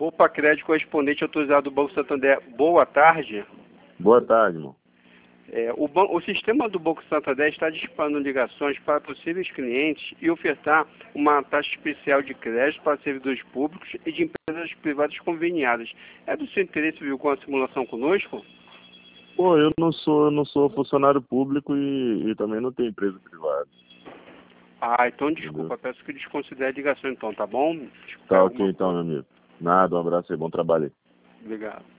Opa, crédito correspondente autorizado do Banco Santander. Boa tarde. Boa tarde, irmão. O sistema do Banco Santander está disparando ligações para possíveis clientes e ofertar uma taxa especial de crédito para servidores públicos e de empresas privadas conveniadas. É do seu interesse vir com a simulação conosco? Pô, eu não sou funcionário público e também não tenho empresa privada. Ah, então desculpa, peço que desconsidere a ligação então, tá bom? Tá ok então, meu amigo. Nada, um abraço aí, bom trabalho aí. Obrigado.